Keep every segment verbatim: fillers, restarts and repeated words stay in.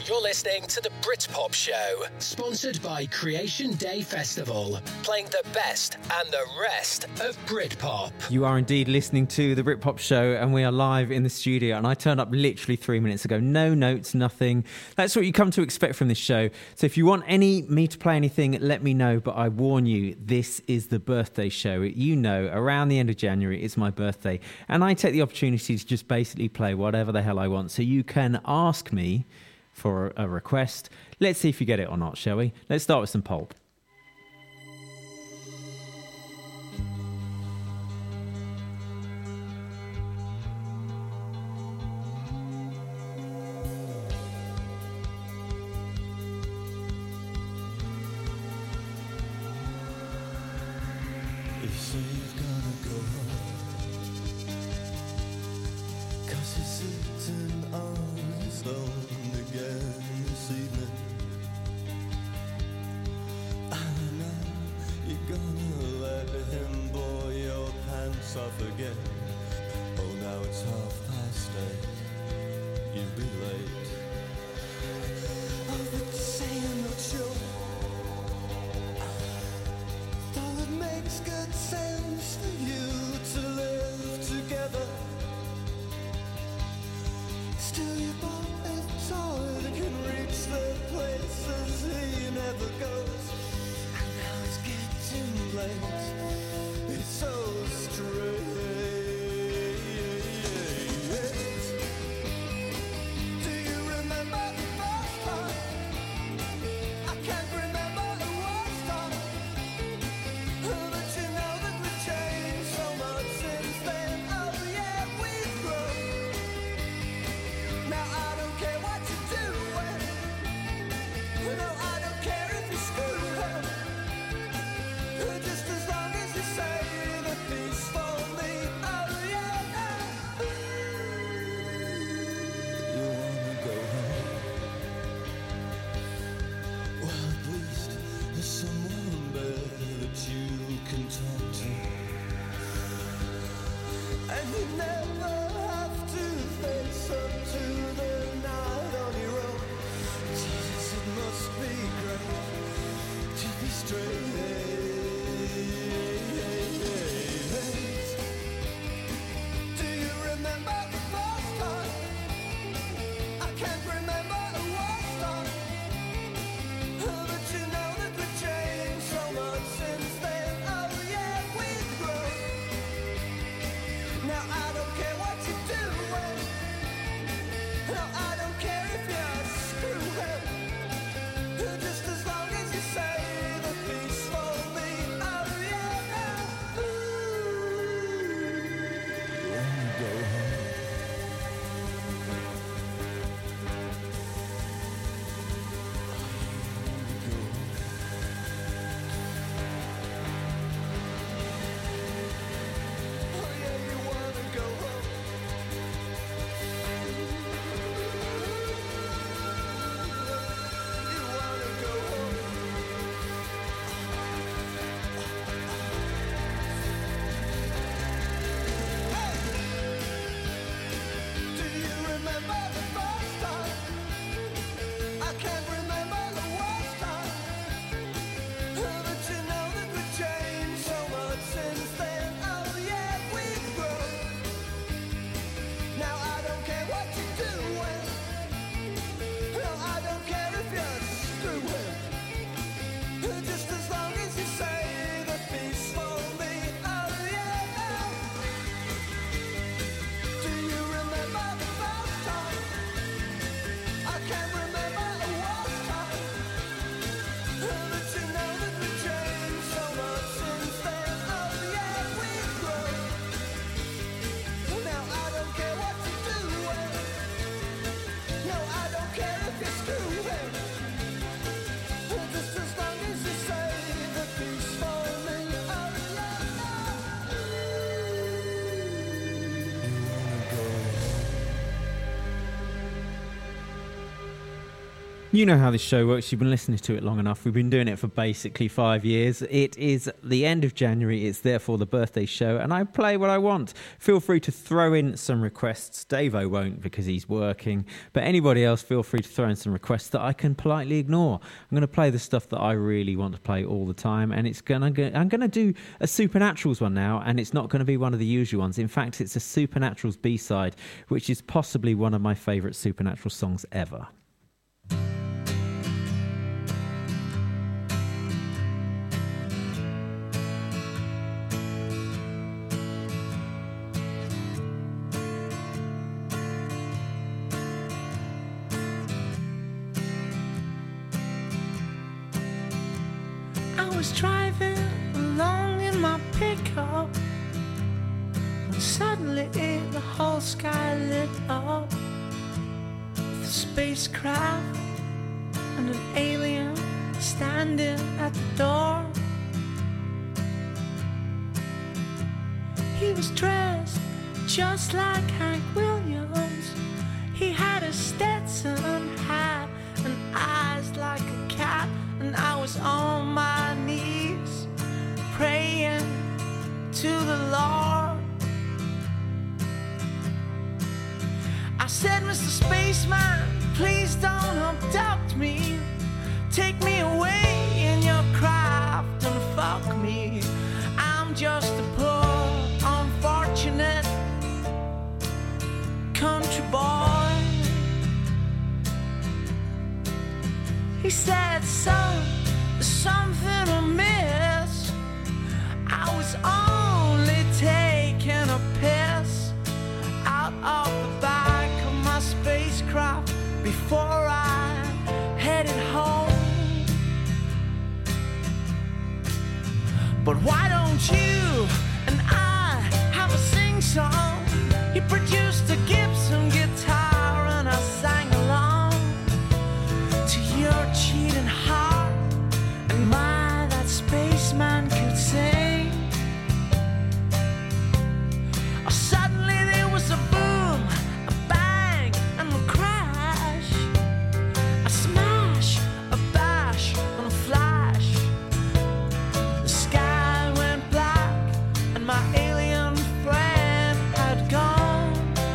You're listening to the Britpop Show, sponsored by Creation Day Festival, playing the best and the rest of Britpop. You are indeed listening to the Britpop Show, and we are live in the studio, and I turned up literally three minutes ago. No notes, nothing. That's what you come to expect from this show. So if you want any me to play anything, let me know, but I warn you, this is the birthday show. You know, around the end of January, it's my birthday, and I take the opportunity to just basically play whatever the hell I want. So you can ask me for a request. Let's see if you get it or not, shall we? Let's start with some Pulp. You know how this show works. You've been listening to it long enough. We've been doing it for basically five years. It is the end of January. It's therefore the birthday show, and I play what I want. Feel free to throw in some requests. Davo won't because he's working, but anybody else, feel free to throw in some requests that I can politely ignore. I'm going to play the stuff that I really want to play all the time, and it's gonna. I'm going to do a Supernaturals one now, and it's not going to be one of the usual ones. In fact, it's a Supernaturals B-side, which is possibly one of my favourite Supernatural songs ever. I was driving along in my pickup when suddenly the whole sky lit up with a spacecraft and an alien standing at the door. He was dressed just like Hank Williams. He had a Stetson hat and eyes like a cat. And I was on my knees praying to the Lord. I said, Mister Spaceman, please don't abduct me. Take me away in your craft and fuck me. I'm just a poor, unfortunate country boy. He said, son, there's something amiss. I was only taking a piss out of the back of my spacecraft before I headed home. But why don't you and I have a sing-song? He produced a Gibson guitar and I sang along to your cheating heart, and my, that spaceman could sing. Oh, suddenly there was a boom, a bang, and a crash, a smash, a bash, and a flash. The sky went black, and my alien friend had gone.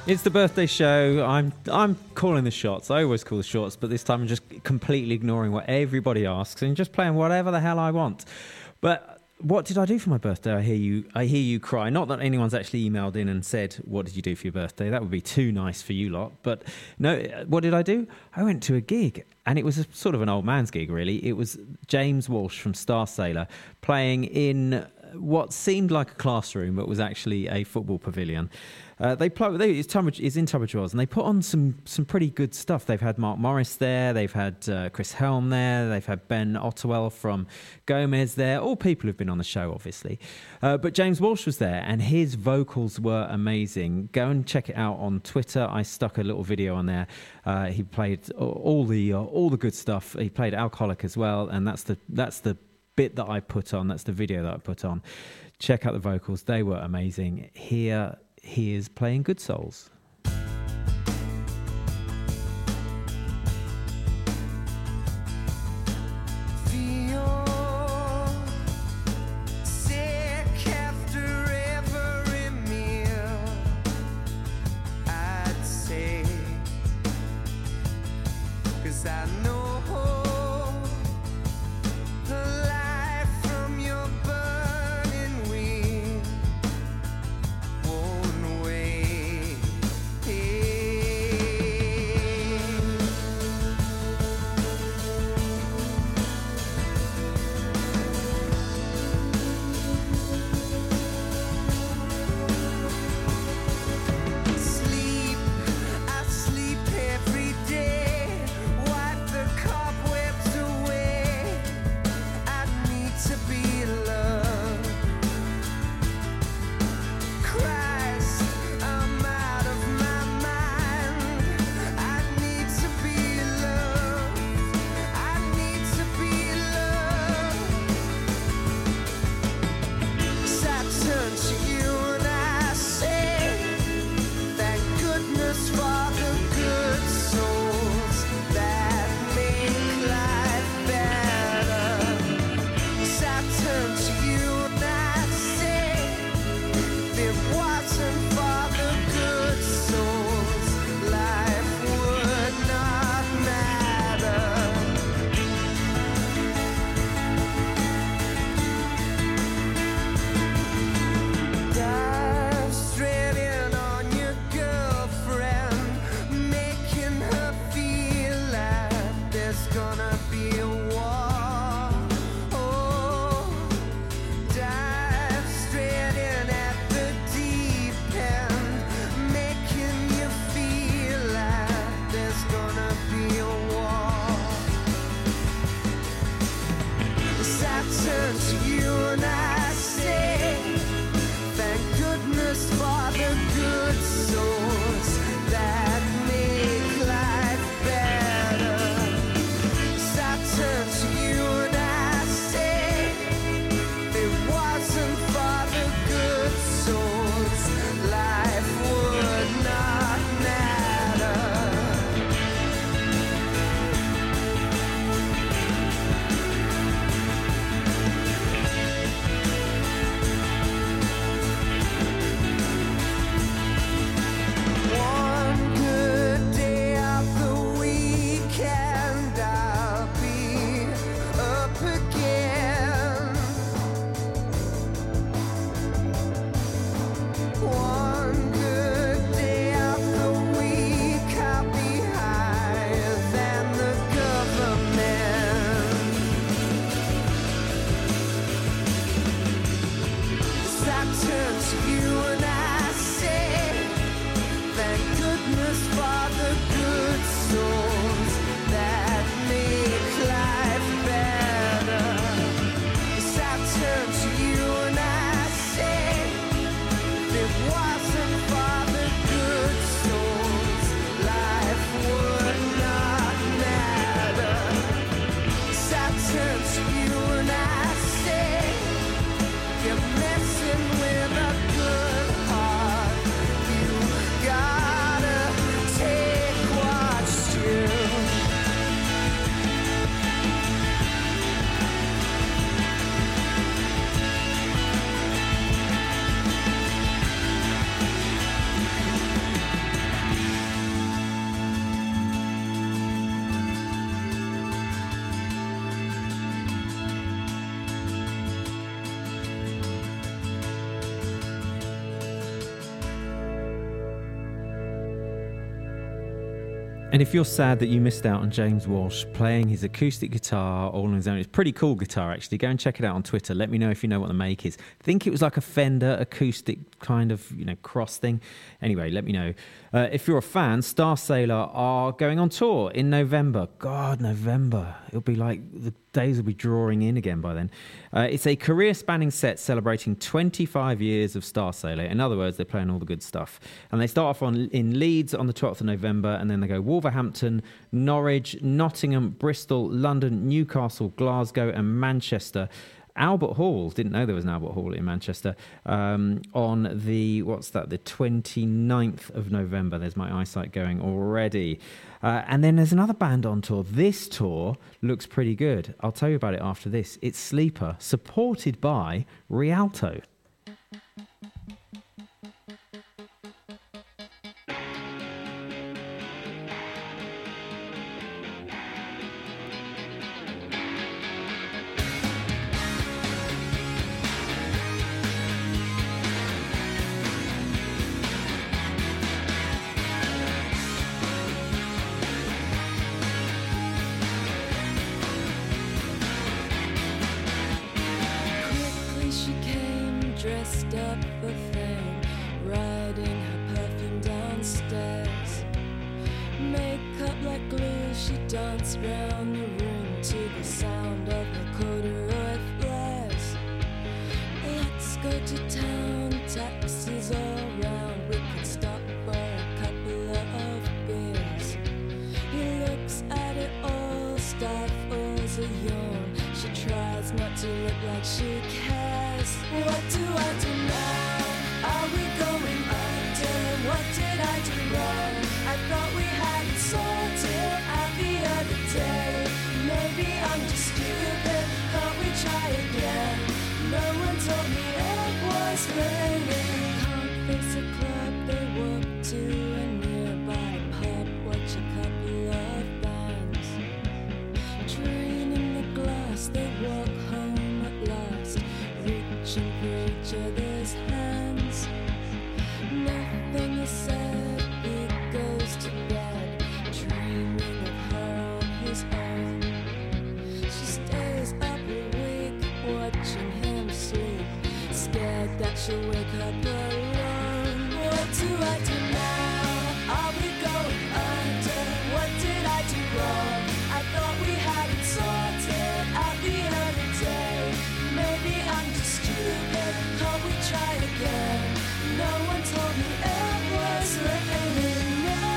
It's the birthday show. I'm I'm calling the shots. I always call the shots, but this time I'm just completely ignoring what everybody asks and just playing whatever the hell I want. But what did I do for my birthday? I hear you I hear you cry. Not that anyone's actually emailed in and said, what did you do for your birthday? That would be too nice for you lot. But no, what did I do? I went to a gig, and it was a sort of an old man's gig, really. It was James Walsh from Star Sailor playing in what seemed like a classroom, but was actually a football pavilion. Uh, they play. They, it's, Tunbridge, it's in Tunbridge Wells, and they put on some some pretty good stuff. They've had Mark Morris there. They've had uh, Chris Helm there. They've had Ben Ottewell from Gomez there. All people who've been on the show, obviously. Uh, but James Walsh was there, and his vocals were amazing. Go and check it out on Twitter. I stuck a little video on there. Uh, he played all the uh, all the good stuff. He played Alcoholic as well, and that's the that's the bit that I put on. That's the video that I put on. Check out the vocals. They were amazing. Here he is playing Good Souls. Sleep, I sleep every day. Wipe the And if you're sad that you missed out on James Walsh playing his acoustic guitar all on his own, it's a pretty cool guitar actually. Go and check it out on Twitter. Let me know if you know what the make is. I think it was like a Fender acoustic kind of, you know, cross thing. Anyway, let me know. Uh, if you're a fan, Starsailor are going on tour in November. God, November. It'll be like the days will be drawing in again by then. Uh, it's a career-spanning set celebrating twenty-five years of Starsailor. In other words, they're playing all the good stuff. And they start off on in Leeds on the twelfth of November, and then they go Wolverhampton, Norwich, Nottingham, Bristol, London, Newcastle, Glasgow, and Manchester. Albert Hall, didn't know there was an Albert Hall in Manchester, um, on the, what's that, the twenty-ninth of November. There's my eyesight going already. Uh, and then there's another band on tour. This tour looks pretty good. I'll tell you about it after this. It's Sleeper, supported by Rialto. Dressed up for fame, riding her perfume downstairs. Makeup like glue, she danced round the room to the sound of her corduroy flares. Let's go to town, taxis all round. We could stop for a couple of beers. He looks at it all, stifles a yawn. She tries not to look like she cares. What do I do now? Are we going under? What did I do wrong? I thought we had it sorted out the other day. Maybe I'm just stupid. Can't we try again? No one told me it was raining. Can't face a club. They walk to a nearby pub. Watch a couple of bands. Draining the glass. They walk home at last. Reaching for each other's hands. Nothing is said, he goes to bed, dreaming of her on his own. She stays up awake, watching him sleep, scared that she'll wake up alone. What do I do now? Are we going under? What did I do wrong? I thought we had it sorted out the other day. Maybe I'm just stupid. Can't we try again? No one told me it was raining.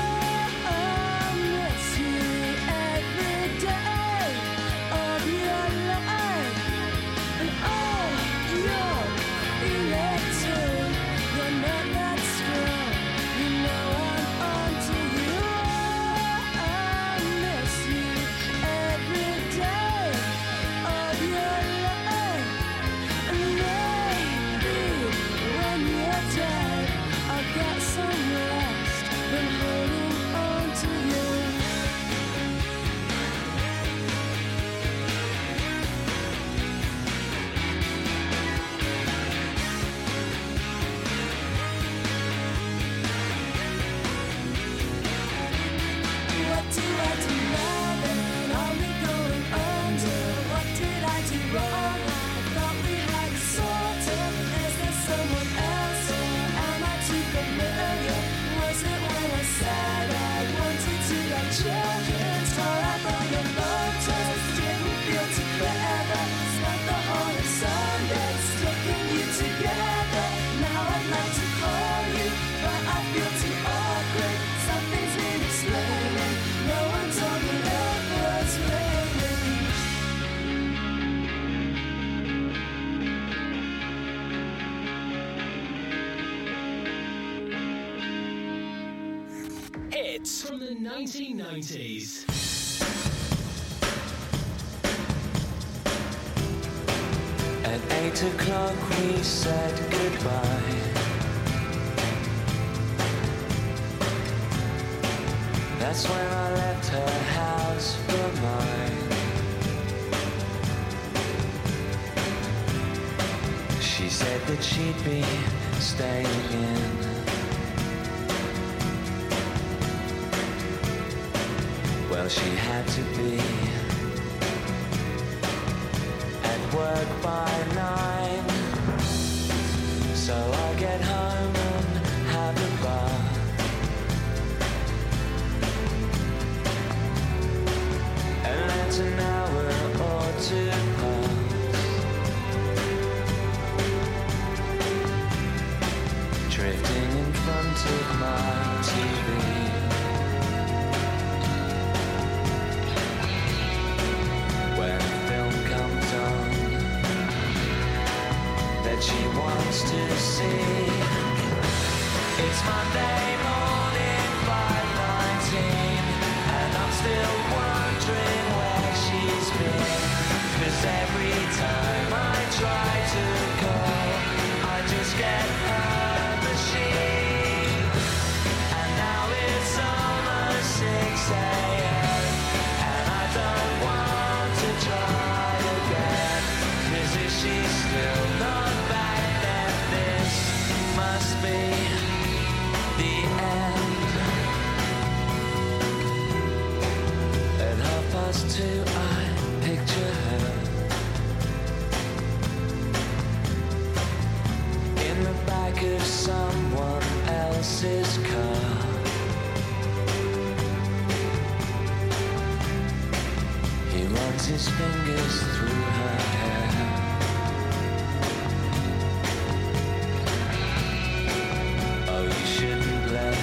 I miss you every day of your life. And oh, you're in it too. You're not that strong. You know I'm onto you. I miss you every day of your life. And maybe when you're dead, I'll get some rest from holding on to you. What do I do now then? Are we going under? What did I do wrong? I thought we had it sorted. Is there someone else? Am I too familiar? Was it when I said I wanted to have children? Tore up all your photos, didn't feel too clever. Spent the whole of Sunday sticking you together. Now I'd like to call you, but I feel too awkward. Something's been explaining. No one told me it was raining. Hits from the nineteen nineties. At eight o'clock we said goodbye. That's when I left her house for mine. She said that she'd be staying in. she had to be at work by nine. So I get home and have a bath. And let an hour or two pass. Drifting in front of my T V. When a film comes on that she wants to see, it's Monday morning, five nineteen, and I'm still wondering where she's been. 'Cause every time I try to call, I just get her machine. And now it's almost six a.m. and I don't want to try again. 'Cause if she's still not back, then this must be the end. At half past two I picture her in the back of someone else's car. He runs his fingers through her hair. Oh, you shouldn't let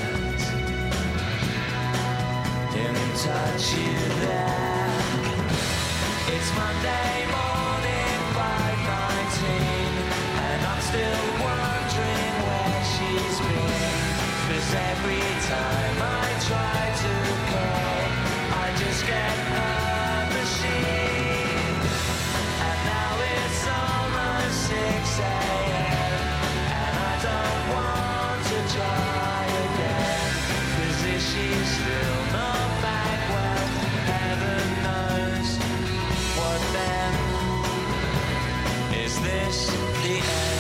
him touch you there. It's Monday morning, five nineteen, and I'm still wondering where she's been. 'Cause every time I try to call, I just get her machine. And now it's almost six a.m. and I don't want to try again. 'Cause if she's still not back, well, heaven knows what then. Is this the end?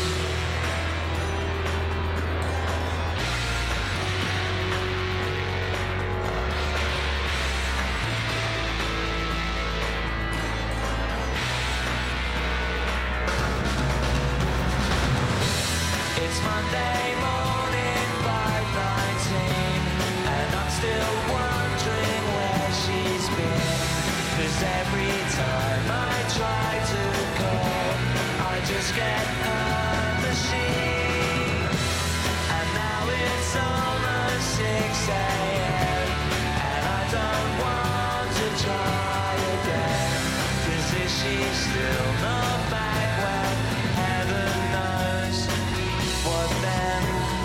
It's Monday morning, five nineteen, and I'm still wondering where she's been. 'Cause every time I try to call, I just get her machine. And now it's almost six a.m. and I don't want to try again. 'Cause if she's still not back, well, heaven knows what then.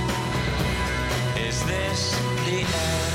Is this the end?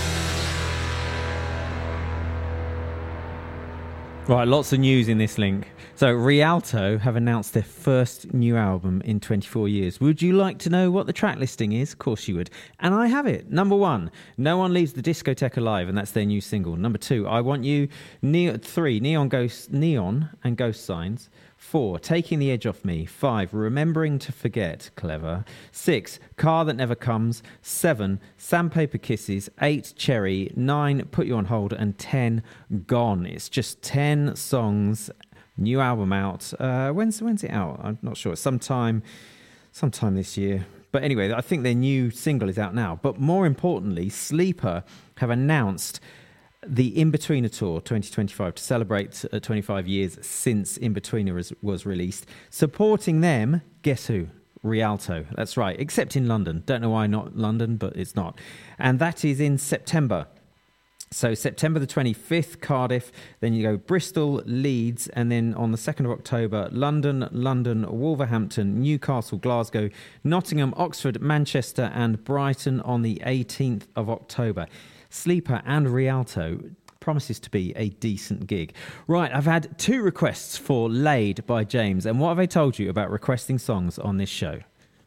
Right, lots of news in this link. So, Rialto have announced their first new album in twenty-four years. Would you like to know what the track listing is? Of course you would. And I have it. Number one, No One Leaves the Discotheque Alive, and that's their new single. Number two, I Want You. Ne- three, Neon Ghost, Neon and Ghost Signs. Four, Taking the Edge Off Me. Five, Remembering to Forget. Clever. Six, Car That Never Comes. Seven, Sandpaper Kisses. Eight, Cherry. Nine, Put You On Hold. And ten, Gone. It's just ten songs. New album out. Uh, when's when's it out? I'm not sure. Sometime, sometime this year. But anyway, I think their new single is out now. But more importantly, Sleeper have announced the Inbetweener Tour twenty twenty-five to celebrate uh, twenty-five years since Inbetweener was, was released. Supporting them, guess who? Rialto. That's right, except in London. Don't know why not London, but it's not. And that is in September. So September the twenty-fifth, Cardiff, then you go Bristol, Leeds, and then on the second of October, London, London, Wolverhampton, Newcastle, Glasgow, Nottingham, Oxford, Manchester, and Brighton on the eighteenth of October. Sleeper and Rialto promises to be a decent gig. Right, I've had two requests for Laid by James, and what have I told you about requesting songs on this show?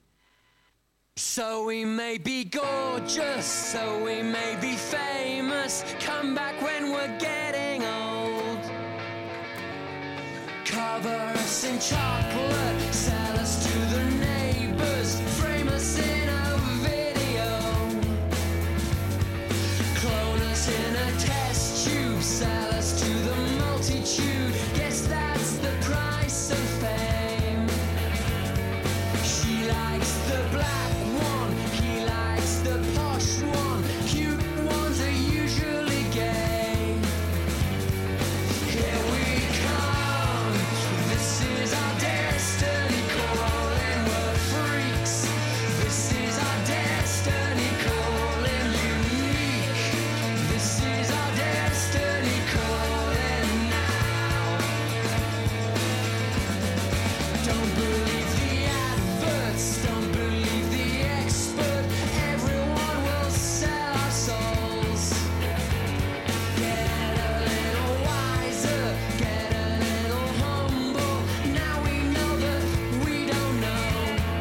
So we may be gorgeous, so we may be famous, come back when we're getting old. Cover us in chocolate, sell us to the neighbours, frame us in a video, clone us in a test tube. sell us to the multitude. Guess that's the price of fame. She likes the black one, he likes the posh one. Cute ones are usually gay. Here we come, this is our destiny calling. We're freaks, this is our destiny calling. Unique, this is our destiny calling now. Don't believe the adverts, don't believe the expert. Everyone will sell our souls. Get a little wiser, get a little humble. Now we know that we don't know.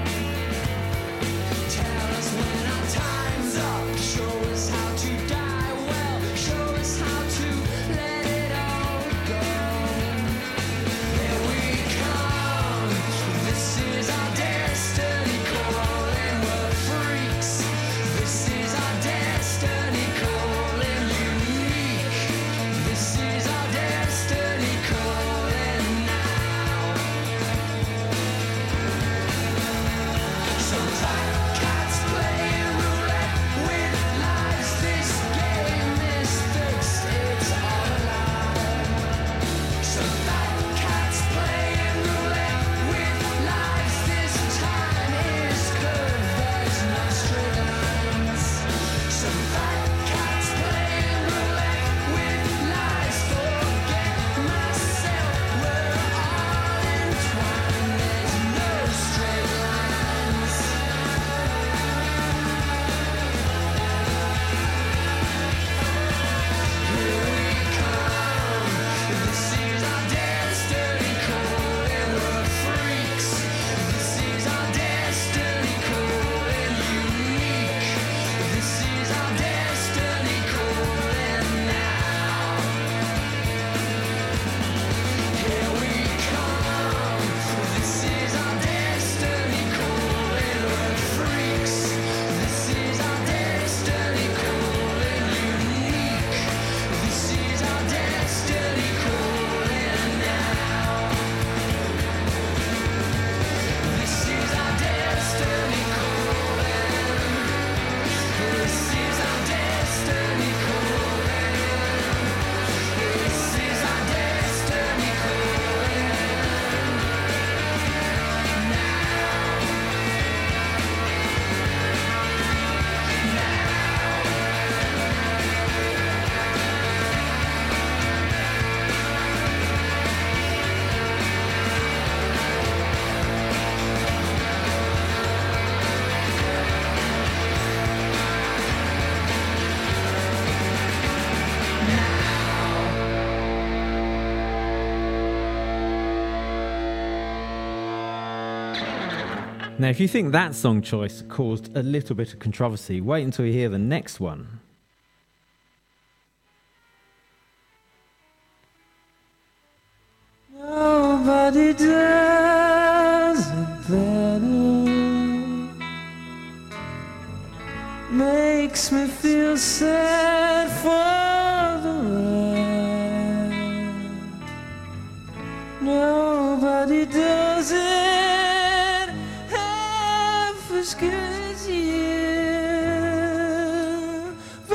Tell us when our time's up. Show us how to die well. Show us how to let it all go. Here we come. This is our destiny calling. We're freaks. This is our destiny calling. Unique. This is our destiny calling now. Some black cats playing roulette with lives. This game is fixed, it's all a lie. Some black cats playing roulette with lives. This time is curved, there's no straight lines. Some black cats playing roulette with lives. Forget myself, we're all entwined. There's no straight lines. Here we come, this is our destiny calling. We're freaks, this is our destiny calling. Unique, this is our destiny calling now. Here we come, this is our destiny calling. We're freaks, this is our destiny calling. Unique, this is our destiny calling now. This is our destiny calling. This is our destiny calling. This is our destiny Now, if you think that song choice caused a little bit of controversy, wait until you hear the next one. Nobody does it better. Makes me feel sad for the rest. Nobody does it half as good as you.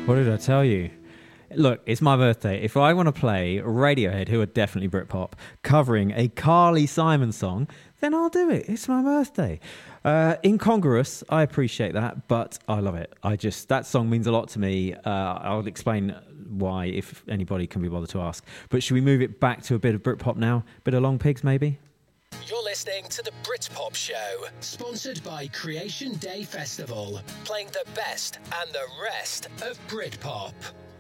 What did I tell you? Look, it's my birthday. If I want to play Radiohead, who are definitely Britpop, covering a Carly Simon song, then I'll do it. It's my birthday. Uh, incongruous, I appreciate that, but I love it. I just, that song means a lot to me. Uh, I'll explain why if anybody can be bothered to ask. But should we move it back to a bit of Britpop now? Bit of Long Pigs, maybe? You're listening to the Britpop Show, sponsored by Creation Day Festival, playing the best and the rest of Britpop.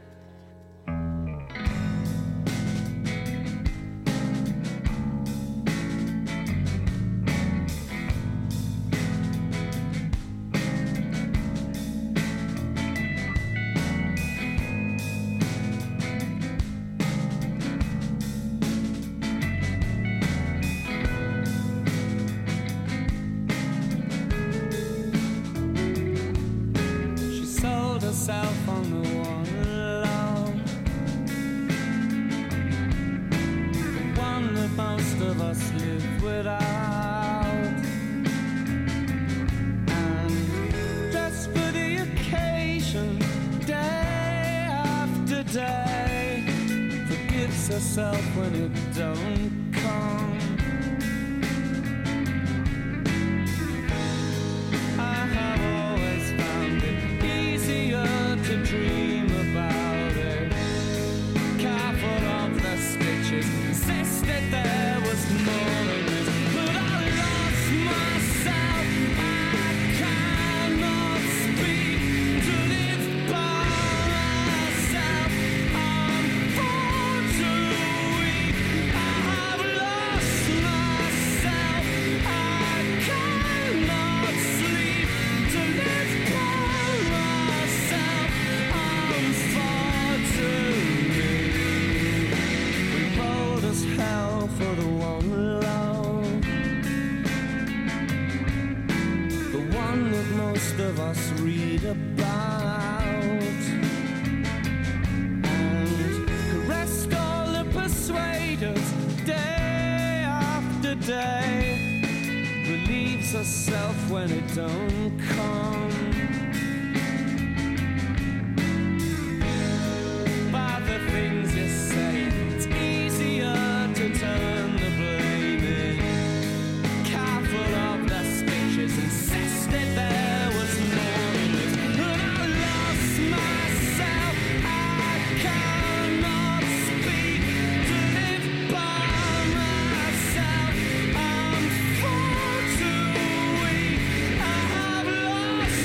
Herself on the one alone, the one that most of us live without, and just for the occasion, day after day, forgives herself when it don't come. I have always found it easier to dream about it. Careful of the stitches, insisted there was more than this. But I lost myself, I cannot speak to live by myself. I'm far too weak. I have lost myself, I cannot sleep to live by myself. I'm far too weak. We bold as hell for the one love, the one that most of us read about, and caressed all the persuaders day after day, relieves herself when it don't come. By the things you say, it's easier to turn the blame in. Careful of the stitches, insisted there was more than this. But I lost myself, I cannot speak to live by myself. I'm far too weak. I have lost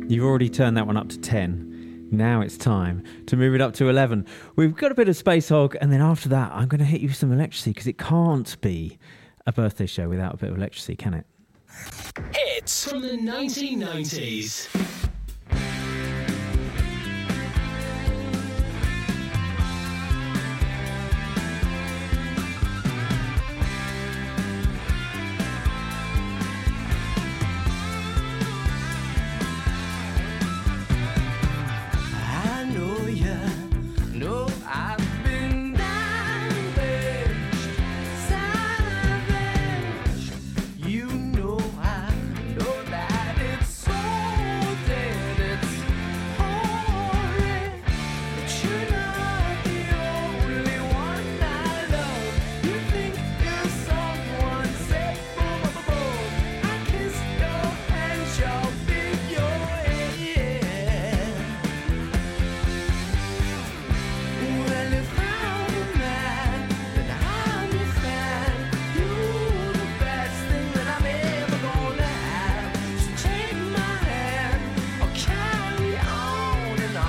You've already turned that one up to ten. Now it's time to move it up to eleven. We've got a bit of Space Hog, and then after that, I'm going to hit you with some Electricity, because it can't be a birthday show without a bit of Electricity, can it? Hits from the nineteen nineties. I know you know I've been savage, savage. You know I know that it's so dead, it's horrid. But you're not the only one I love. You think you're someone set from above. I kiss your hands, your feet, your head. Well, if I'm a man, then I'm your fan. You're the best thing that I'm ever gonna have. So take my hand, I'll carry on and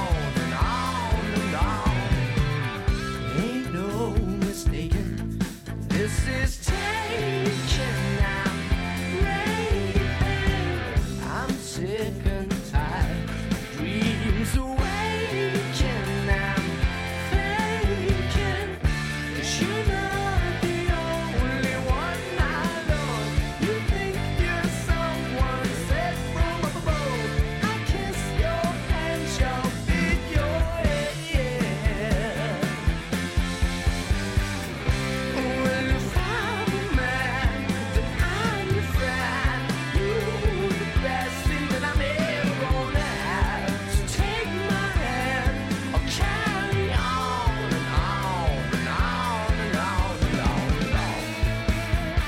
on and on and on. Ain't no mistaking, this is taking. I'm raving, I'm sick and tired. Dreams awaken, I'm faking. 'Cause you're not the only one I love. You think you're someone set from up above. I kiss your hands, your feet, your head. Well, if I'm a man, then I'm your friend. You're the best thing that I'm ever gonna have. So take my hand, I'll carry on and on and on and on and on and on.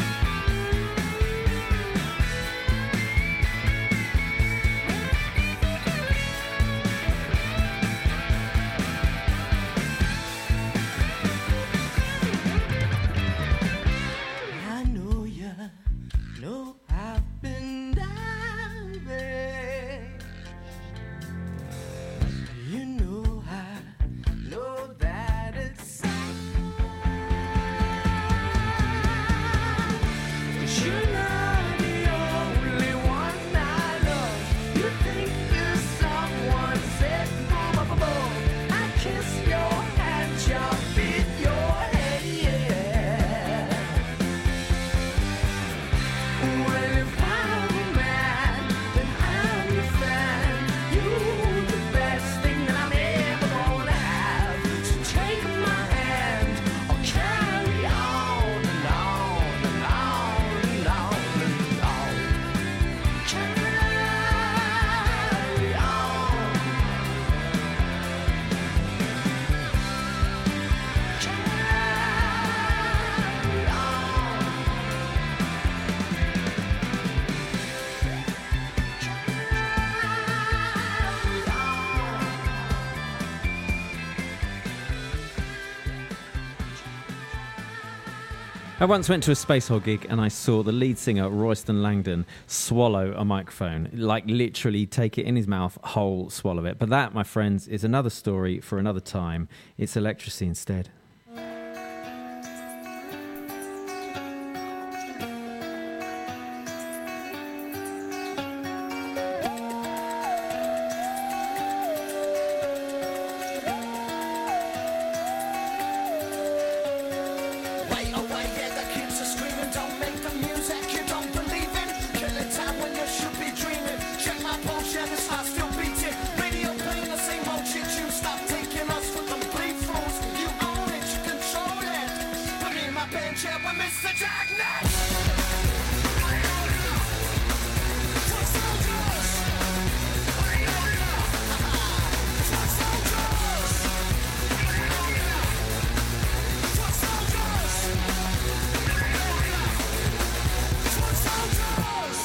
I know you know I've been diving. You know I know that it's Cause you're not the only one I love. You think you're someone set from up above. I kiss your hands, your feet, your head. Well, if I'm a man, then I'm your friend. You're the best thing that I'm ever gonna have. So take my hand, I'll carry on and on and on and on and on. Carry on. Carry on. I once went to a Space Hog gig and I saw the lead singer, Royston Langdon, swallow a microphone. Like, literally take it in his mouth, whole swallow it. But that, my friends, is another story for another time. It's Electricity instead. Wait, oh wait, yeah, the kids are screaming. Don't make the music you don't believe in. Killing time when you should be dreaming. Check my pulse, yeah, this heart still beating. Radio playing the same old shit. You stop taking us for complete fools. You own it, you control it. Put me in my band chair with Mister Darkness. Foot soldiers. Foot soldiers. Foot soldiers. Foot soldiers.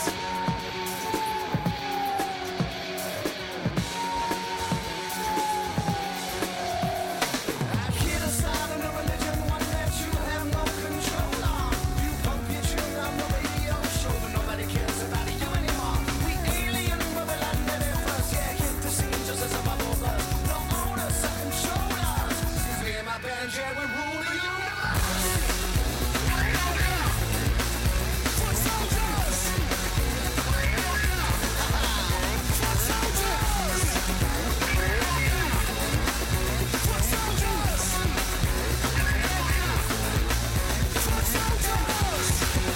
Hear the sound of the religion, one that you have no control on. You punk Jet will rule the universe. Foot soldiers. Foot soldiers. Foot soldiers. Foot soldiers.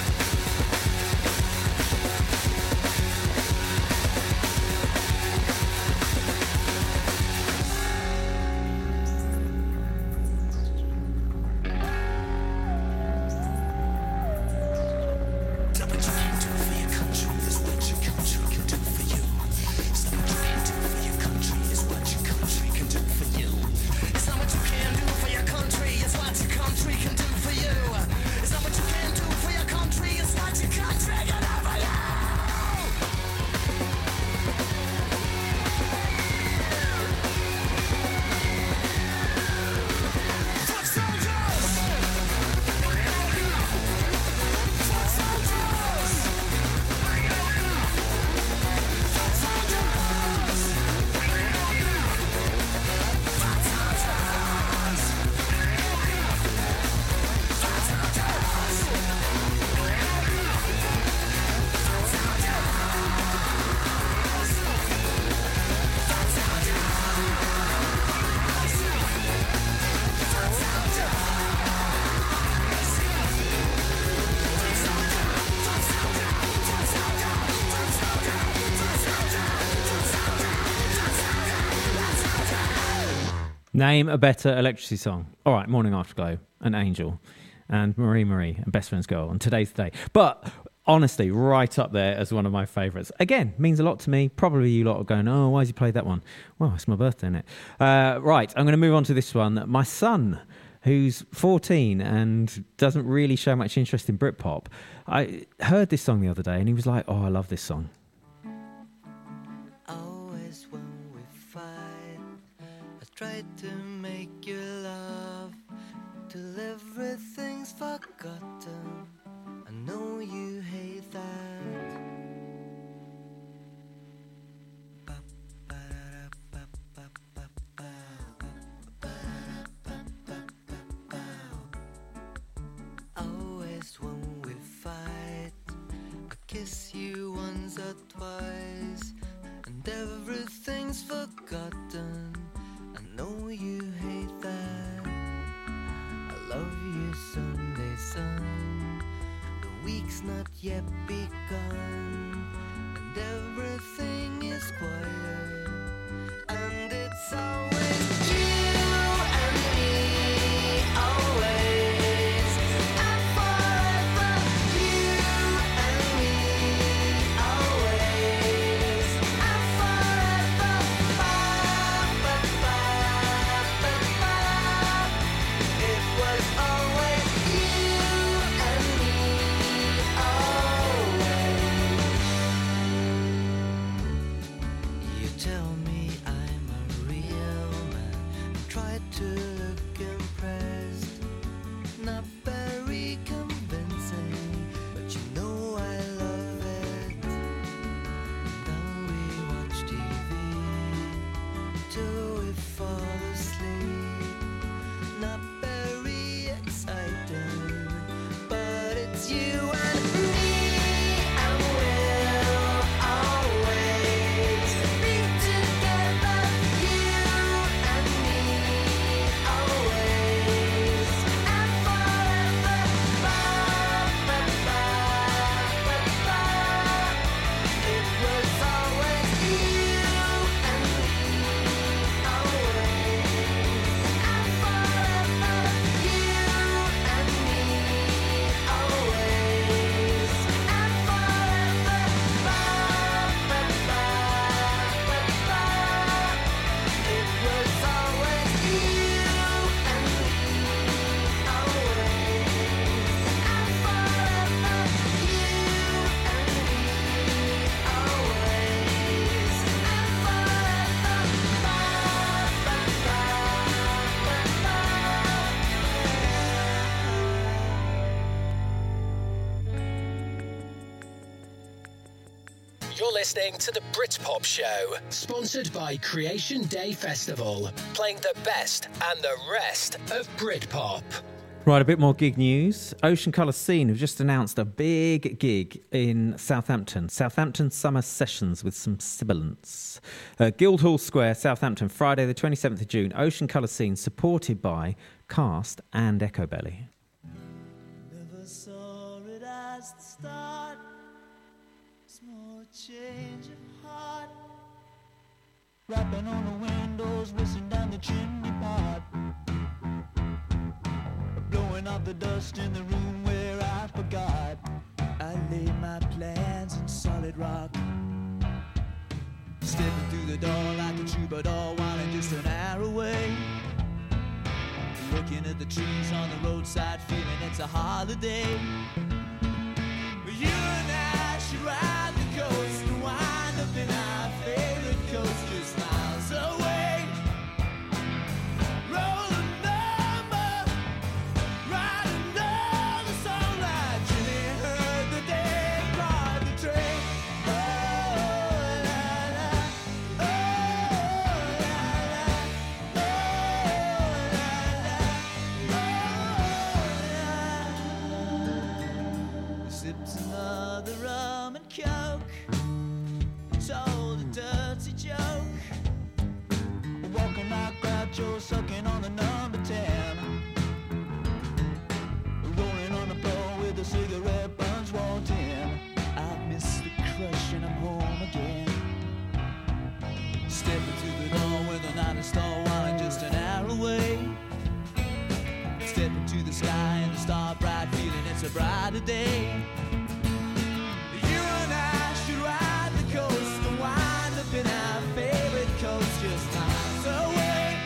Name a better Electricity song. All right, Morning Afterglow and Angel and Marie Marie and Best Friend's Girl and Today's the Day. But honestly, right up there as one of my favourites. Again, means a lot to me. Probably you lot are going, oh, why has he played that one? Well, it's my birthday, isn't it? Uh, right, I'm going to move on to this one. My son, who's fourteen and doesn't really show much interest in Britpop, I heard this song the other day and he was like, oh, I love this song. Always when we fight, I try to make you laugh till everything's forgotten. I know you hate that. Always when we fight, I kiss you once or twice, and everything's forgotten. I know you hate that. I love you Sunday sun. The week's not yet begun, and everything is quiet, and it's always you and me, always and forever. You and me, always and forever. Ba, ba, ba, ba, ba. It was always you and me, always. You tell me I'm a real You're listening to the Britpop Show, sponsored by Creation Day Festival, playing the best and the rest of Britpop. Right, a bit more gig news. Ocean Colour Scene have just announced a big gig in Southampton. Southampton Summer Sessions with some sibilance. Uh, Guildhall Square, Southampton, Friday the twenty-seventh of June. Ocean Colour Scene, supported by Cast and Echo Belly. Never saw it as the start. Small change of heart. Rapping on the windows, whistling down the chimney pot. Blowing up the dust in the room where I forgot. I laid my plans in solid rock. Stepping through the door like a troubadour, wanting just an hour away. Looking at the trees on the roadside, feeling it's a holiday. You and I should ride the coast and wind up in our favorite coast just miles away. Roll a number, ride another song like Jimmy heard the day, drive the train. Oh, la, la, oh, la, la, oh, la, la. Sipped another rum and coke, told a dirty joke. Walking like Groucho, sucking on the number ten. Rolling on the floor with a cigarette buns walked in. I miss the crush and I'm home again. Stepping through the door with a night star wine just an hour away. Stepping to the sky and the star bright, feeling it's a brighter day. You and I should ride the coast and wind up in our favorite coast just miles away.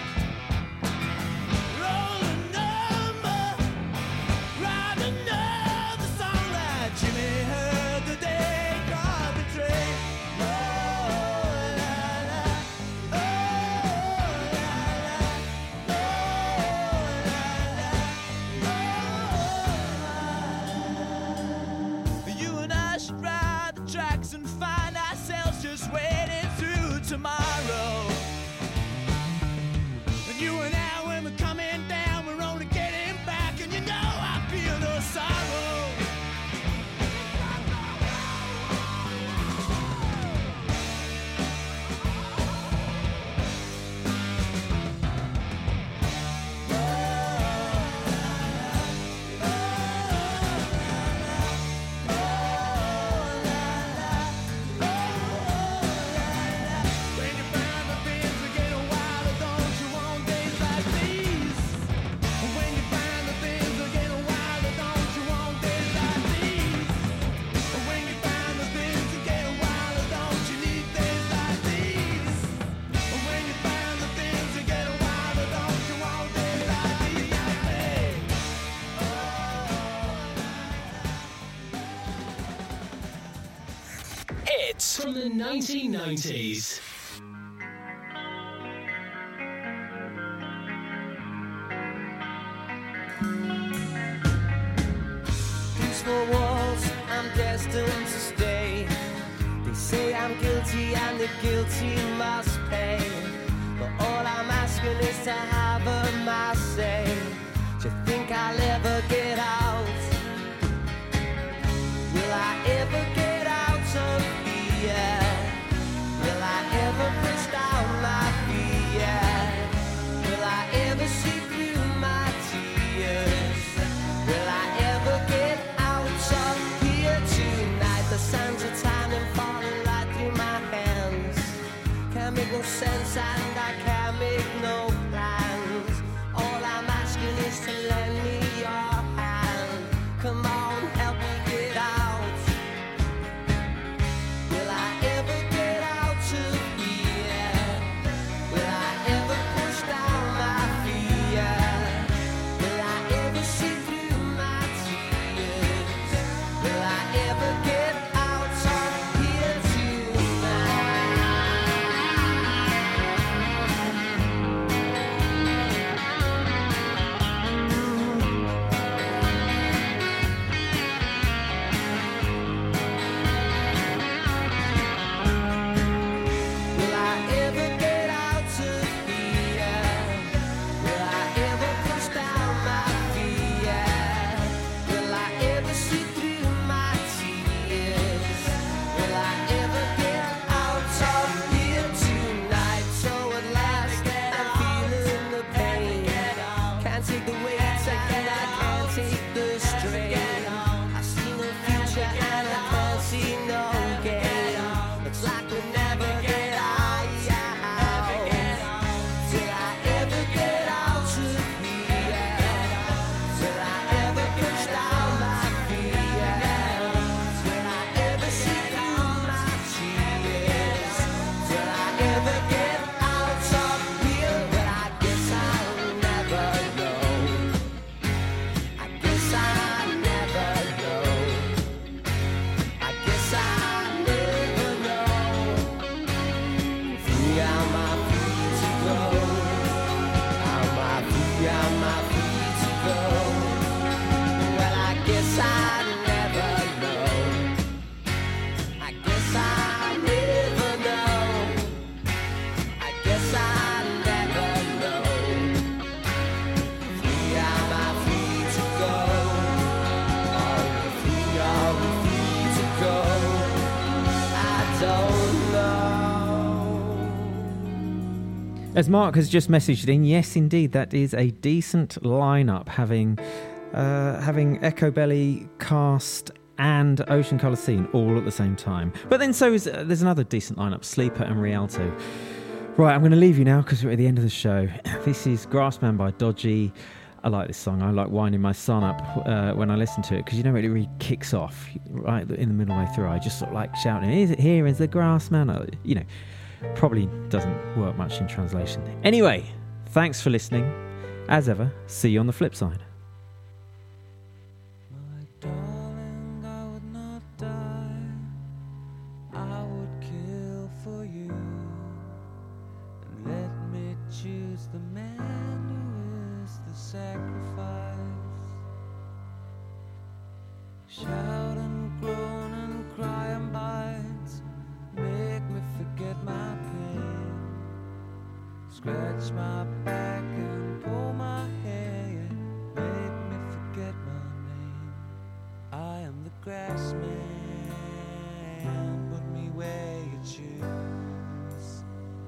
Roll a number, ride another song like Jimmy heard the day, drive the train. Oh, la, la, oh, la, la, oh, la, la. You and I should ride the tracks and find ourselves just waiting through tomorrow. And you and I, when we're coming down, we're only getting back, and you know I feel no sorrow. When you find the things that get wilder, don't you want days like these? When you find the things that get wilder, don't you want days like these? When you find the things that get wilder, don't you need days like these? When you find the things that get wilder, don't you want days like these? Hits from the nineteen nineties. Peaceful walls, I'm destined to stay. They say I'm guilty and the guilty must pay. But all I'm asking is to have a my say. Do you think I'll ever get out? Will I ever get out of here? Will I ever push down my fear? Will I ever see through my tears? Will I ever get out of here tonight? The sands are tanning, falling right through my hands. Can't make no sense and I can't make no plans. All I'm asking As Mark has just messaged in, yes, indeed, that is a decent lineup, having uh, having Echo Belly, Cast, and Ocean Colour Scene all at the same time. But then so is uh, there's another decent lineup, Sleeper and Rialto. Right, I'm going to leave you now because we're at the end of the show. This is Grassman by Dodgy. I like this song. I like winding my son up uh, when I listen to it because, you know, it really kicks off right in the middle way through. I just sort of like shouting, "Is it here? Is the Grassman?" Uh, you know, probably doesn't work much in translation. Anyway, thanks for listening. As ever, see you on the flip side. My darling, I would not die. I would kill for you. And let me choose the man who is the sacrifice. Shout and groan and cry and bite. Make me forget my pain. Scratch my back and pull my hair. Make me forget my name. I am the grass man. Put me where you choose.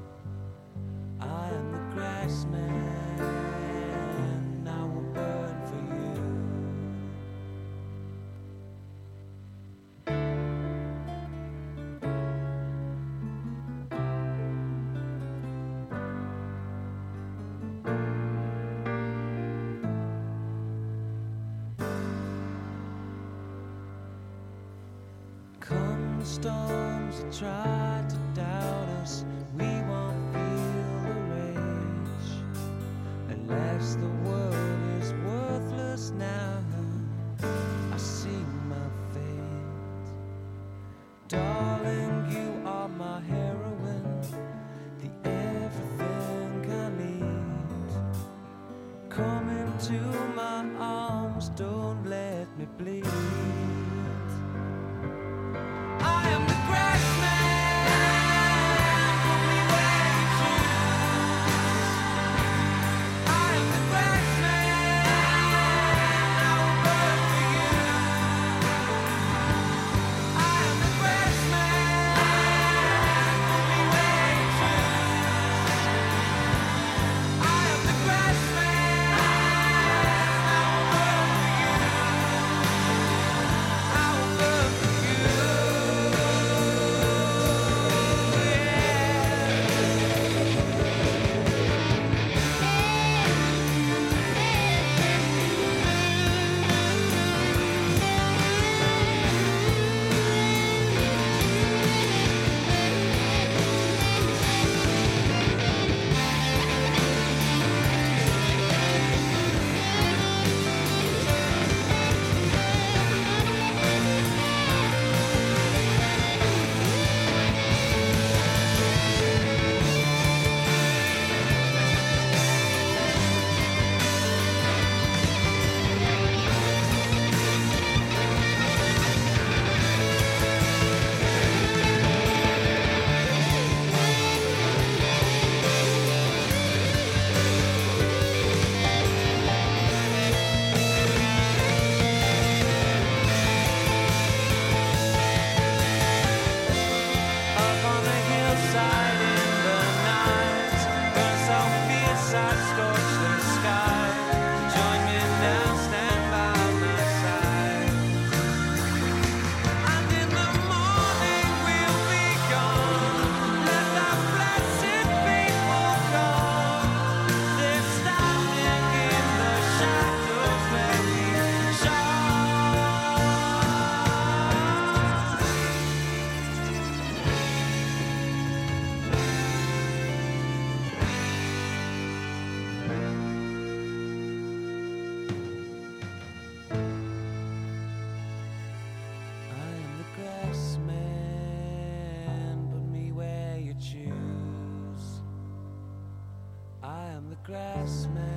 I am the grass man. I will burn for you. Come the storms that try to doubt us, we won't feel the rage. Unless the world is worthless now, I see my fate. Darling, you are my heroine, the everything I need. Come into my arms, don't let me bleed. I am the grass man. Put me where you choose. I am the grass man. I will burn for you. I am the grass man. Put me where you choose. I am the grass man. I will burn for you. I will burn for you. Up on the hillside in the night, burn so fierce I scorch the sky. Join me now, stand by my side. And in the morning we'll be gone. Let the blessed people come. They're standing in the shadows where we shine. I am the grass man. Put me where you choose. I am the grass man.